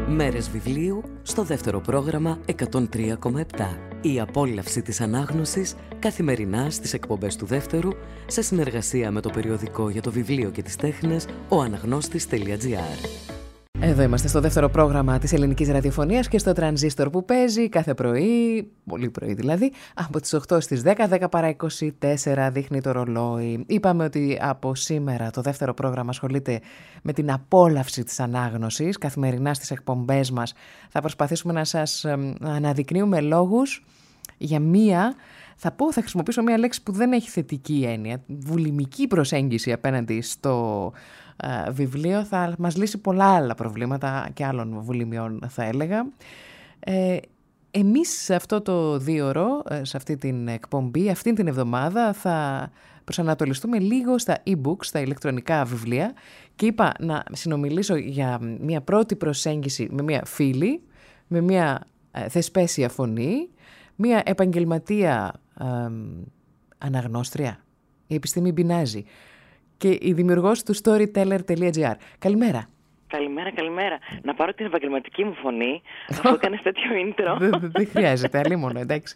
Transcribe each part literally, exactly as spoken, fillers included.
Μέρες βιβλίου στο δεύτερο πρόγραμμα εκατόν τρία κόμμα επτά. Η απόλαυση της ανάγνωσης καθημερινά στις εκπομπές του δεύτερου σε συνεργασία με το περιοδικό για το βιβλίο και τις τέχνες ο αναγνώστης τελεία τζι άρ. Εδώ είμαστε στο δεύτερο πρόγραμμα της ελληνικής ραδιοφωνίας και στο τρανζίστορ που παίζει κάθε πρωί, πολύ πρωί δηλαδή, από τις οκτώ στις δέκα, δέκα παρά είκοσι τέσσερα δείχνει το ρολόι. Είπαμε ότι από σήμερα το δεύτερο πρόγραμμα ασχολείται με την απόλαυση της ανάγνωσης. Καθημερινά στις εκπομπές μας θα προσπαθήσουμε να σας αναδεικνύουμε λόγους για μία, θα πω, θα χρησιμοποιήσω μία λέξη που δεν έχει θετική έννοια, βουλημική προσέγγιση απέναντι στο Uh, βιβλίο, θα μας λύσει πολλά άλλα προβλήματα και άλλων βουλημιών, θα έλεγα. Ε, εμείς σε αυτό το δίωρο, σε αυτή την εκπομπή, αυτή την εβδομάδα θα προσανατολιστούμε λίγο στα e-books, στα ηλεκτρονικά βιβλία, και είπα να συνομιλήσω για μια πρώτη προσέγγιση με μια φίλη, με μια ε, θεσπέσια φωνή, μια επαγγελματία ε, αναγνώστρια. Η επιστήμη πεινάζει. Και η δημιουργός του storyteller τελεία τζι άρ. Καλημέρα. Καλημέρα, καλημέρα. Να πάρω την επαγγελματική μου φωνή, αφού έκανες τέτοιο intro. Δεν δε χρειάζεται, αλλήμωνο, εντάξει.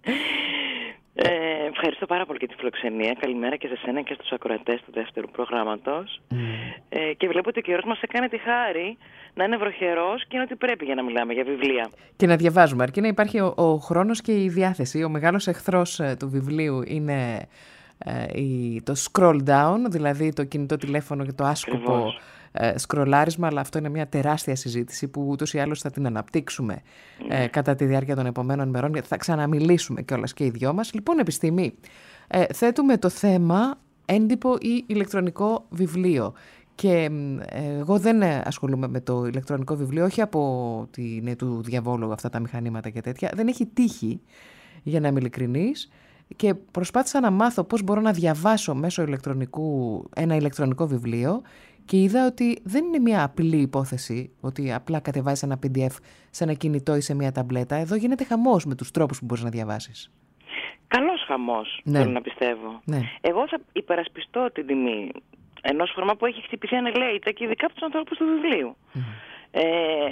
Ε, ευχαριστώ πάρα πολύ για τη φιλοξενία. Καλημέρα και σε σένα και στους ακροατές του δεύτερου προγράμματος. Mm. Ε, και βλέπω ότι ο καιρός μας έκανε τη χάρη να είναι βροχερός και είναι ότι πρέπει για να μιλάμε για βιβλία. Και να διαβάζουμε, αρκεί να υπάρχει ο, ο χρόνος και η διάθεση. Ο μεγάλος εχθρός του βιβλίου είναι το scroll down, δηλαδή το κινητό τηλέφωνο και το άσκοπο ε, σκρολάρισμα, αλλά αυτό είναι μια τεράστια συζήτηση που ούτως ή άλλως θα την αναπτύξουμε ε, κατά τη διάρκεια των επόμενων ημερών, γιατί θα ξαναμιλήσουμε κιόλας και οι δυο μας. Λοιπόν, επιστήμη, ε, θέτουμε το θέμα έντυπο ή ηλεκτρονικό βιβλίο. Και ε, εγώ δεν ασχολούμαι με το ηλεκτρονικό βιβλίο, όχι από ότι είναι του διαβόλου αυτά τα μηχανήματα και τέτοια. Δεν έχει τύχει, για να είμαι ειλικρινής. Και προσπάθησα να μάθω πώς μπορώ να διαβάσω μέσω ηλεκτρονικού ένα ηλεκτρονικό βιβλίο και είδα ότι δεν είναι μια απλή υπόθεση ότι απλά κατεβάζεις ένα πι ντι εφ σε ένα κινητό ή σε μια ταμπλέτα. Εδώ γίνεται χαμός με τους τρόπους που μπορείς να διαβάσεις. Καλός χαμός, ναι. Θέλω να πιστεύω. Ναι. Εγώ θα υπερασπιστώ την τιμή ενός φορμάτου που έχει χτυπηθεί ανελαίητα και ειδικά από τους ανθρώπους του βιβλίου. Mm. Ε,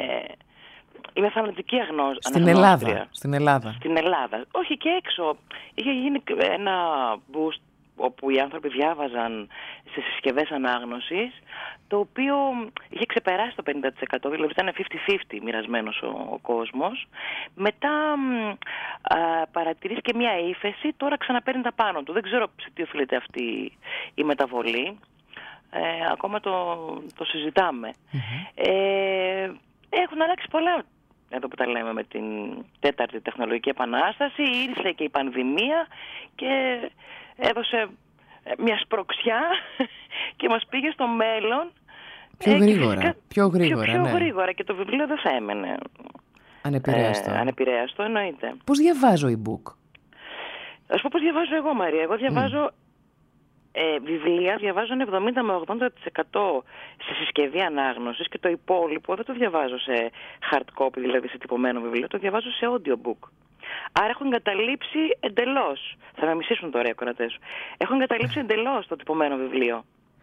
Είμαι φανατική αγνώστρια. Στην Ελλάδα. Στην Ελλάδα. Στην Ελλάδα. Όχι και έξω. Είχε γίνει ένα boost όπου οι άνθρωποι διάβαζαν σε συσκευές ανάγνωσης, το οποίο είχε ξεπεράσει το πενήντα τοις εκατό, δηλαδή ήταν πενήντα πενήντα μοιρασμένος ο, ο κόσμος. Μετά α, παρατηρείς και μια ύφεση, τώρα ξαναπαίρνει τα πάνω του. Δεν ξέρω σε τι οφείλεται αυτή η μεταβολή. Ε, ακόμα το, το συζητάμε. Mm-hmm. Ε, έχουν αλλάξει πολλά. Εδώ που τα λέμε με την τέταρτη τεχνολογική επανάσταση, ήρθε και η πανδημία και έδωσε μια σπροξιά και μας πήγε στο μέλλον. Πιο ε, γρήγορα, φυσικά, πιο γρήγορα, πιο, πιο ναι. γρήγορα και το βιβλίο δεν θα έμενε ανεπηρέαστο. Ε, ανεπηρέαστο, εννοείται. Πώς διαβάζω e-book? Θα σου πω πώς διαβάζω εγώ, Μαρία. Εγώ διαβάζω mm. Ε, βιβλία, διαβάζω εβδομήντα με ογδόντα τοις εκατό σε συσκευή ανάγνωσης και το υπόλοιπο δεν το διαβάζω σε hard copy, δηλαδή σε τυπωμένο βιβλίο, το διαβάζω σε audiobook. Άρα έχω εγκαταλείψει εντελώς, θα με μισήσουν τώρα οι ακροατές σου, έχω εγκαταλείψει εντελώς το τυπωμένο βιβλίο.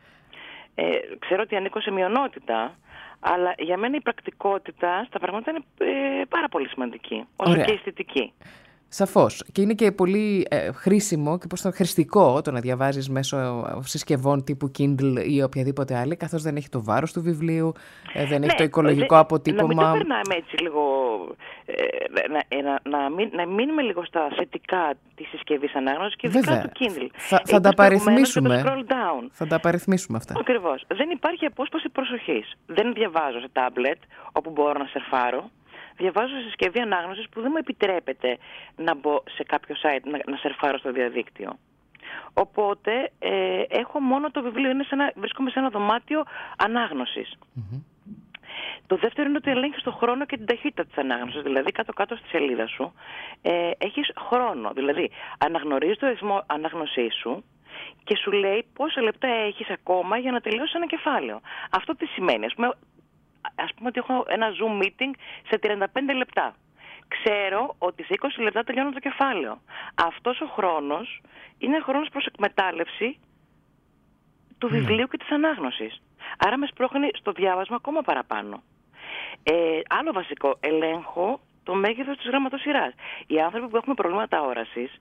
Ε, ξέρω ότι ανήκω σε μειονότητα, αλλά για μένα η πρακτικότητα στα πράγματα είναι ε, πάρα πολύ σημαντική, όσο Ωραία. Και αισθητική. Σαφώς. Και είναι και πολύ ε, χρήσιμο και πώς το χρηστικό το να διαβάζεις μέσω συσκευών τύπου Kindle ή οποιαδήποτε άλλη, καθώς δεν έχει το βάρος του βιβλίου, ε, δεν ναι, έχει το οικολογικό δε, αποτύπωμα. Να μην το περνάμε έτσι λίγο, ε, να, να, να, μην, να μείνουμε λίγο στα θετικά της συσκευής ανάγνωσης και ειδικά του Kindle. Θα, θα τα παριθμίσουμε. Scroll Θα τα παριθμίσουμε αυτά. Ακριβώς. Δεν υπάρχει απόσπαση προσοχής. Δεν διαβάζω σε tablet όπου μπορώ να σερφάρω. Διαβάζω σε συσκευή ανάγνωσης που δεν μου επιτρέπεται να μπω σε κάποιο site, να, να σερφάρω στο διαδίκτυο. Οπότε ε, έχω μόνο το βιβλίο, είναι σε ένα, βρίσκομαι σε ένα δωμάτιο ανάγνωσης. Mm-hmm. Το δεύτερο είναι ότι ελέγχεις τον χρόνο και την ταχύτητα της ανάγνωσης, δηλαδή κάτω-κάτω στη σελίδα σου ε, έχεις χρόνο, δηλαδή αναγνωρίζεις το ρυθμό ανάγνωσής σου και σου λέει πόσα λεπτά έχεις ακόμα για να τελειώσεις ένα κεφάλαιο. Αυτό τι σημαίνει? Ας πούμε, Ας πούμε ότι έχω ένα Zoom meeting σε τριάντα πέντε λεπτά. Ξέρω ότι σε είκοσι λεπτά τελειώνω το κεφάλαιο. Αυτός ο χρόνος είναι χρόνος προς εκμετάλλευση του βιβλίου και της ανάγνωσης. Άρα με σπρώχνει στο διάβασμα ακόμα παραπάνω. Ε, άλλο βασικό, ελέγχω το μέγεθος της γραμματοσυράς. Οι άνθρωποι που έχουμε προβλήματα όρασης...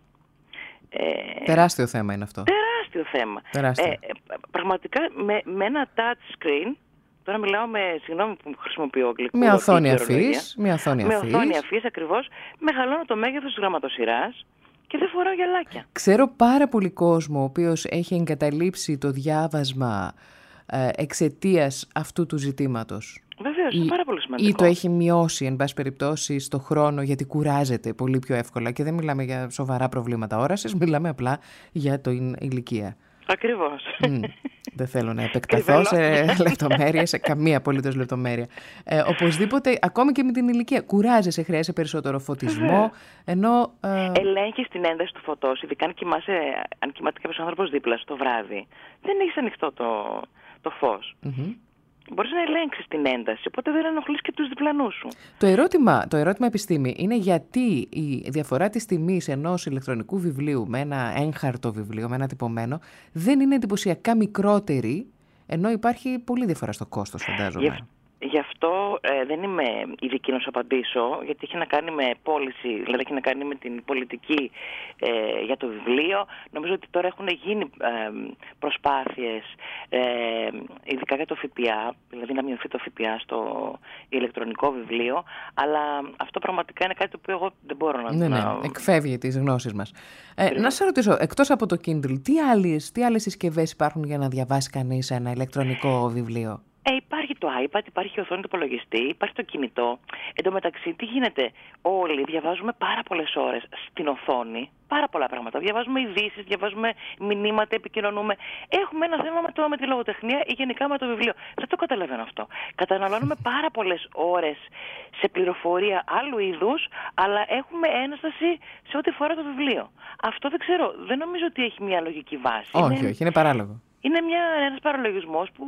Ε, τεράστιο θέμα είναι αυτό. Τεράστιο θέμα. Τεράστιο. Ε, πραγματικά με, με ένα touch screen, τώρα μιλάω με, συγγνώμη που χρησιμοποιώ αγγλικό. Μια οθόνη αφής. Μια οθόνη με αφής. οθόνη αφής ακριβώς, μεγαλώνω το μέγεθος της γραμματοσυράς και δεν φοράω γυαλάκια. Ξέρω πάρα πολύ κόσμο ο οποίος έχει εγκαταλείψει το διάβασμα ε, εξαιτίας αυτού του ζητήματος. Βεβαίως, είναι πάρα πολύ σημαντικό. Ή το έχει μειώσει, εν πάση περιπτώσει, στο χρόνο, γιατί κουράζεται πολύ πιο εύκολα. Και δεν μιλάμε για σοβαρά προβλήματα όρασης, μιλάμε απλά για την ηλικία. Ακριβώς. Mm, δεν θέλω να επεκταθώ σε λεπτομέρειες, σε καμία απολύτως λεπτομέρεια. Ε, οπωσδήποτε, ακόμη και με την ηλικία, κουράζεσαι, χρειάζεσαι περισσότερο φωτισμό. Ενώ, ε... ελέγχεις την ένταση του φωτός, ειδικά αν κοιμάσαι, αν κοιμάται κάποιος άνθρωπος δίπλα στο βράδυ. Δεν έχεις ανοιχτό το, το φως. Mm-hmm. Μπορείς να ελέγξεις την ένταση, οπότε δεν ενοχλείς και τους διπλανούς σου. Το ερώτημα, το ερώτημα επιστήμη είναι γιατί η διαφορά της τιμής ενός ηλεκτρονικού βιβλίου με ένα έγχαρτο βιβλίο, με ένα τυπωμένο, δεν είναι εντυπωσιακά μικρότερη, ενώ υπάρχει πολύ διαφορά στο κόστος, φαντάζομαι. Γι' Γι' αυτό ε, δεν είμαι ειδική να σου απαντήσω, γιατί έχει να κάνει με πώληση, δηλαδή έχει να κάνει με την πολιτική ε, για το βιβλίο. Νομίζω ότι τώρα έχουν γίνει ε, προσπάθειες, ε, ειδικά για το ΦΠΑ, δηλαδή να μειωθεί το ΦΠΑ στο ηλεκτρονικό βιβλίο, αλλά αυτό πραγματικά είναι κάτι το οποίο εγώ δεν μπορώ να... Ναι, ναι, να... εκφεύγει τις γνώσεις μας. Ε, να σε ρωτήσω, εκτός από το Kindle, τι άλλες, τι άλλες συσκευές υπάρχουν για να διαβάσει κανείς ένα ηλεκτρονικό βιβλίο? Ε, υπάρχει το iPad, υπάρχει η οθόνη του υπολογιστή, υπάρχει το κινητό. Εν τω μεταξύ, τι γίνεται, όλοι διαβάζουμε πάρα πολλές ώρες στην οθόνη, πάρα πολλά πράγματα. Διαβάζουμε ειδήσεις, διαβάζουμε μηνύματα, επικοινωνούμε. Έχουμε ένα θέμα με, το, με τη λογοτεχνία ή γενικά με το βιβλίο. Δεν το καταλαβαίνω αυτό. Καταναλώνουμε πάρα πολλές ώρες σε πληροφορία άλλου είδους, αλλά έχουμε ένσταση σε ό,τι φορά το βιβλίο. Αυτό δεν ξέρω, δεν νομίζω ότι έχει μια λογική βάση. Όχι, είναι, όχι, είναι παράλογο. Είναι μια, ένας παραλογισμός που...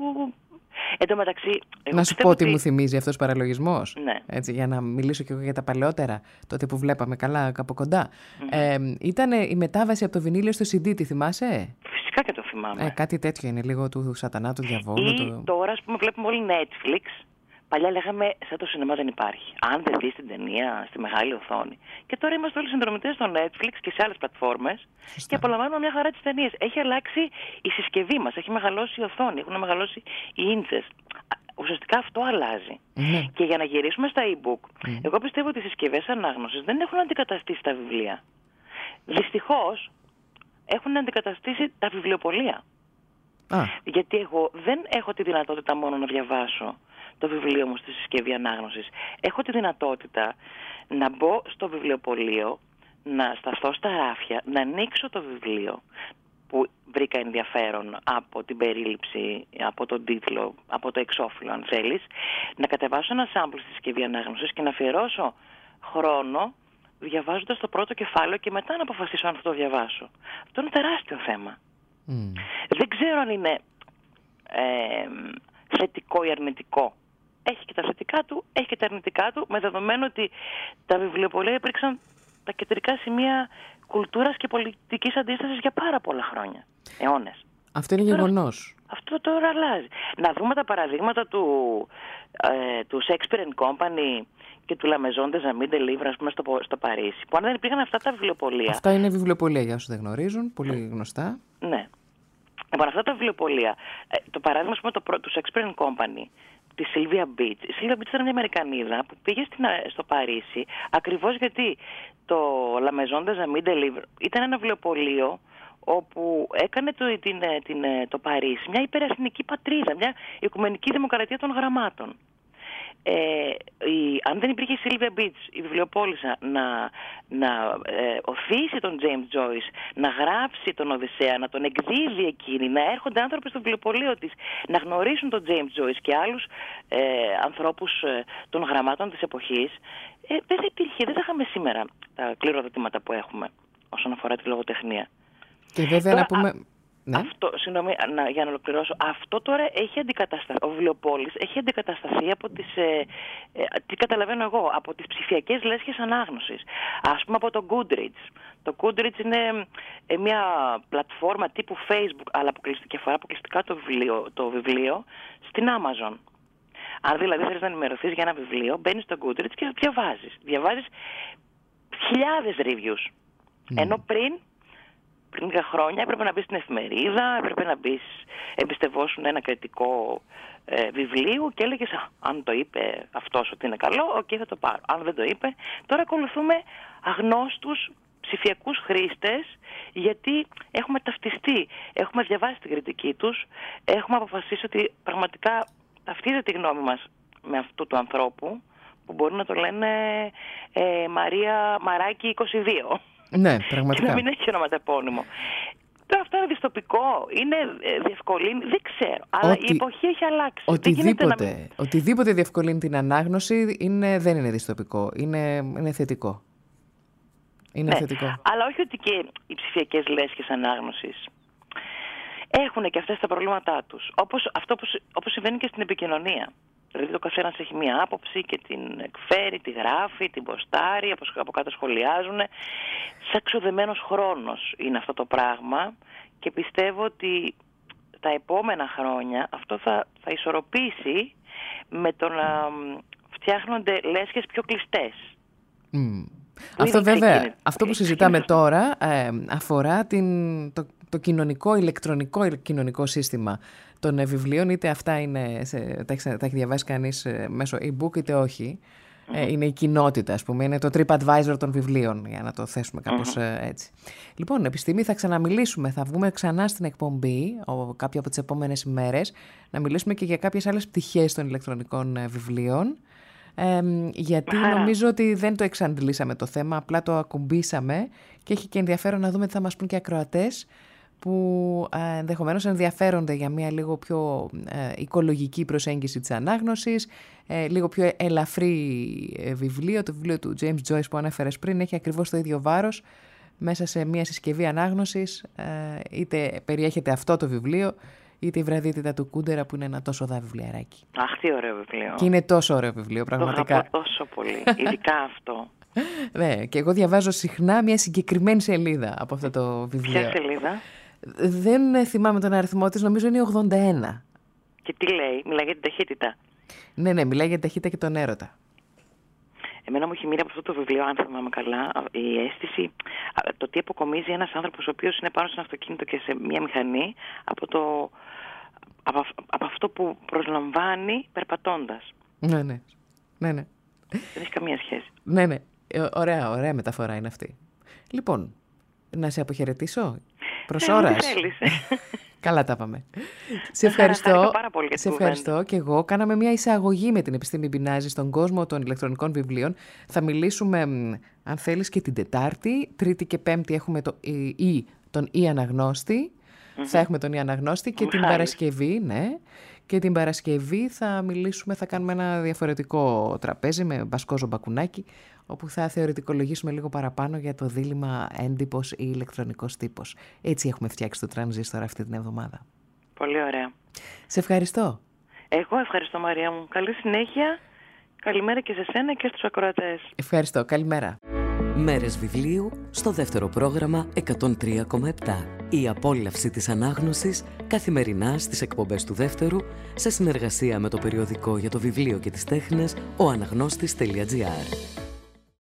Εν τω μεταξύ, να σου πω ότι... τι μου θυμίζει αυτός ο παραλογισμός. Ναι. Έτσι, για να μιλήσω και εγώ για τα παλαιότερα, τότε που βλέπαμε καλά από κοντά. Mm-hmm. Ε, ήταν η μετάβαση από το βινίλιο στο σι ντι, τη θυμάσαι? Φυσικά και το θυμάμαι. Ε, κάτι τέτοιο είναι, λίγο του σατανά, του διαβόλου. Ή του... τώρα, ας πούμε, βλέπουμε όλοι Netflix. Παλιά λέγαμε, σαν το σινεμά δεν υπάρχει. Αν δεν δεις την ταινία στη μεγάλη οθόνη. Και τώρα είμαστε όλοι συνδρομητές στο Netflix και σε άλλες πλατφόρμες και απολαμβάνουμε μια χαρά τις ταινίες. Έχει αλλάξει η συσκευή μας, έχει μεγαλώσει η οθόνη, έχουν μεγαλώσει οι ίντσες. Ουσιαστικά αυτό αλλάζει. Mm. Και για να γυρίσουμε στα e-book, mm. εγώ πιστεύω ότι οι συσκευές ανάγνωσης δεν έχουν αντικαταστήσει τα βιβλία. Δυστυχώς έχουν αντικαταστήσει τα βιβλιοπωλεία. Ah. Γιατί εγώ δεν έχω τη δυνατότητα μόνο να διαβάσω το βιβλίο μου στη συσκευή ανάγνωσης. Έχω τη δυνατότητα να μπω στο βιβλιοπωλείο, να σταθώ στα ράφια, να ανοίξω το βιβλίο που βρήκα ενδιαφέρον από την περίληψη, από τον τίτλο, από το εξώφυλλο αν θέλεις, να κατεβάσω ένα σάμπλ στη συσκευή ανάγνωσης και να αφιερώσω χρόνο διαβάζοντας το πρώτο κεφάλαιο και μετά να αποφασίσω αν θα το διαβάσω. Αυτό είναι τεράστιο θέμα. Mm. Δεν ξέρω αν είναι ε, θετικό ή αρνητικό. Έχει και τα θετικά του, έχει και τα αρνητικά του, με δεδομένο ότι τα βιβλιοπωλεία υπήρξαν τα κεντρικά σημεία κουλτούρας και πολιτικής αντίστασης για πάρα πολλά χρόνια, αιώνες. Αυτό είναι γεγονός. Αυτό τώρα αλλάζει. Να δούμε τα παραδείγματα του, ε, του Shakespeare and Company και του La Maison des Amis de Livres, ας πούμε, στο, στο Παρίσι, που αν δεν υπήρχαν αυτά τα βιβλιοπωλεία... Αυτά είναι βιβλιοπωλεία, για όσους δεν γνωρίζουν, πολύ γνωστά. Ναι. Λοιπόν, αυτά τα βιβλιοπωλεία, ε, το παράδειγμα, ας πούμε, το, του Shakespeare and Company, τη Sylvia Beach. Η Sylvia Beach ήταν μια Αμερικανίδα που πήγε στην, στο Παρίσι ακριβώς γιατί το La Maison des Amis de Livres ήταν ένα βιβλιοπωλείο όπου έκανε το, την, την, το Παρίσι μια υπερεθνική πατρίδα, μια οικουμενική δημοκρατία των γραμμάτων. Ε, η, αν δεν υπήρχε η Sylvia Beach, η βιβλιοπόλισσα, να, να ε, οθήσει τον James Joyce, να γράψει τον Οδυσσέα, να τον εκδίδει εκείνη, να έρχονται άνθρωποι στο βιβλιοπωλείο της, να γνωρίσουν τον James Joyce και άλλους ε, ανθρώπους ε, των γραμμάτων της εποχής, ε, δεν θα υπήρχε, δεν θα είχαμε σήμερα τα κληροδοτήματα που έχουμε όσον αφορά τη λογοτεχνία. Και βέβαια τώρα, να πούμε... Α... Ναι. Αυτό, συγγνώμη, να, για να ολοκληρώσω, αυτό τώρα έχει αντικατασταθεί, ο βιβλιοπόλης έχει αντικατασταθεί από τις, ε, ε, τι καταλαβαίνω εγώ, από τις ψηφιακές λέσχες ανάγνωσης. Ας πούμε από το Goodreads. Το Goodreads είναι ε, μια πλατφόρμα τύπου Facebook, αλλά αποκλειστικά, και αφορά αποκλειστικά το βιβλίο, το βιβλίο στην Amazon. Αν δηλαδή θέλεις να ενημερωθείς για ένα βιβλίο, μπαίνεις στο Goodreads και διαβάζεις. Διαβάζεις χιλιάδες reviews. Mm. Ενώ πριν, πριν λίγα χρόνια έπρεπε να μπεις στην εφημερίδα, έπρεπε να μπεις, εμπιστευόσουν ένα κριτικό ε, βιβλίου και έλεγες αν το είπε αυτός ότι είναι καλό, οκ, okay, θα το πάρω. Αν δεν το είπε, τώρα ακολουθούμε αγνώστους ψηφιακούς χρήστες, γιατί έχουμε ταυτιστεί, έχουμε διαβάσει την κριτική τους, έχουμε αποφασίσει ότι πραγματικά ταυτίζεται η γνώμη μας με αυτού του ανθρώπου, που μπορεί να το λένε ε, Μαρία Μαράκη είκοσι δύο. Ναι, πραγματικά. Και να μην έχει ονοματεπώνυμο. Τώρα αυτό είναι δυστοπικό, είναι διευκολύνει, δεν ξέρω. Αλλά Ότι, η εποχή έχει αλλάξει. Οτιδήποτε, να... οτιδήποτε διευκολύνει την ανάγνωση είναι, δεν είναι δυστοπικό, είναι, είναι θετικό. Είναι ναι, θετικό. Αλλά όχι ότι και οι ψηφιακές λέσχες ανάγνωσης έχουν και αυτές τα προβλήματά τους. Όπως, αυτό που, όπως συμβαίνει και στην επικοινωνία. Δηλαδή το καθένας έχει μία άποψη και την εκφέρει, τη γράφει, την ποστάρει, από, από κάτω σχολιάζουν. Σαν ξοδεμένος χρόνος είναι αυτό το πράγμα και πιστεύω ότι τα επόμενα χρόνια αυτό θα, θα ισορροπήσει με το να φτιάχνονται λέσχες πιο κλειστές. Mm. Αυτό βέβαια, αυτό που συζητάμε τώρα ε, αφορά την, το, το κοινωνικό, ηλεκτρονικό κοινωνικό σύστημα των βιβλίων, είτε αυτά είναι σε, τα, έχει, τα έχει διαβάσει κανείς μέσω e-book είτε όχι. Mm-hmm. Ε, είναι η κοινότητα, ας πούμε, είναι το TripAdvisor των βιβλίων, για να το θέσουμε κάπως mm-hmm. έτσι. Λοιπόν, επιστήμη, θα ξαναμιλήσουμε, θα βγούμε ξανά στην εκπομπή ο, κάποια από τις επόμενες ημέρες, να μιλήσουμε και για κάποιες άλλες πτυχές των ηλεκτρονικών ε, βιβλίων. Ε, γιατί Άρα. νομίζω ότι δεν το εξαντλήσαμε το θέμα, απλά το ακουμπήσαμε και έχει και ενδιαφέρον να δούμε τι θα μας πούν και ακροατές που ε, ενδεχομένως ενδιαφέρονται για μια λίγο πιο ε, οικολογική προσέγγιση της ανάγνωσης, ε, λίγο πιο ελαφρύ ε, βιβλίο. Το βιβλίο του James Joyce που ανέφερες πριν έχει ακριβώς το ίδιο βάρος μέσα σε μια συσκευή ανάγνωσης, ε, είτε περιέχεται αυτό το βιβλίο είτε η βραδύτητα του Κούντερα που είναι ένα τόσο ωραίο βιβλιαράκι. Αχ, τι ωραίο βιβλίο. Και είναι τόσο ωραίο βιβλίο, πραγματικά. Το αγαπώ τόσο πολύ, ειδικά αυτό. Ναι, και εγώ διαβάζω συχνά μια συγκεκριμένη σελίδα από αυτό το βιβλίο. Ποια σελίδα? Δεν θυμάμαι τον αριθμό της, νομίζω είναι ογδόντα ένα. Και τι λέει, μιλάει για την ταχύτητα? Ναι, ναι, μιλάει για την ταχύτητα και τον έρωτα. Εμένα μου έχει μείνει από αυτό το βιβλίο, αν θυμάμαι καλά, η αίσθηση, το τι αποκομίζει ένας άνθρωπος ο οποίος είναι πάνω σε ένα αυτοκίνητο και σε μια μηχανή, από, το, από, από αυτό που προσλαμβάνει περπατώντας. Ναι, ναι, ναι, ναι. Δεν έχει καμία σχέση. Ναι, ναι, ωραία, ωραία μεταφορά είναι αυτή. Λοιπόν, να σε αποχαιρετήσω προς ώρας. Καλά τα πάμε. Σε ευχαριστώ. Πάρα πολύ για σε ευχαριστώ και εγώ. Κάναμε μια εισαγωγή με την επιστήμη Μπινάζη στον κόσμο των ηλεκτρονικών βιβλίων. Θα μιλήσουμε, αν θέλεις, και την Τετάρτη. Τρίτη και Πέμπτη έχουμε το, ή, τον Ι-αναγνώστη. Mm-hmm. Θα έχουμε τον Ι-αναγνώστη και την Παρασκευή, ναι. Και την Παρασκευή θα μιλήσουμε, θα κάνουμε ένα διαφορετικό τραπέζι με μπασκόζο μπακουνάκι, όπου θα θεωρητικολογήσουμε λίγο παραπάνω για το δίλημμα έντυπος ή ηλεκτρονικός τύπος. Έτσι έχουμε φτιάξει το τρανζίστορ αυτή την εβδομάδα. Πολύ ωραία. Σε ευχαριστώ. Εγώ ευχαριστώ, Μαρία μου. Καλή συνέχεια. Καλημέρα και σε σένα και στους ακροατές. Ευχαριστώ. Καλημέρα. Μέρες βιβλίου στο δεύτερο πρόγραμμα εκατόν τρία κόμμα επτά. Η απόλαυση της ανάγνωσης καθημερινά στις εκπομπές του δεύτερου σε συνεργασία με το περιοδικό για το βιβλίο και τις τέχνες ο αναγνώστης τελεία τζι άρ.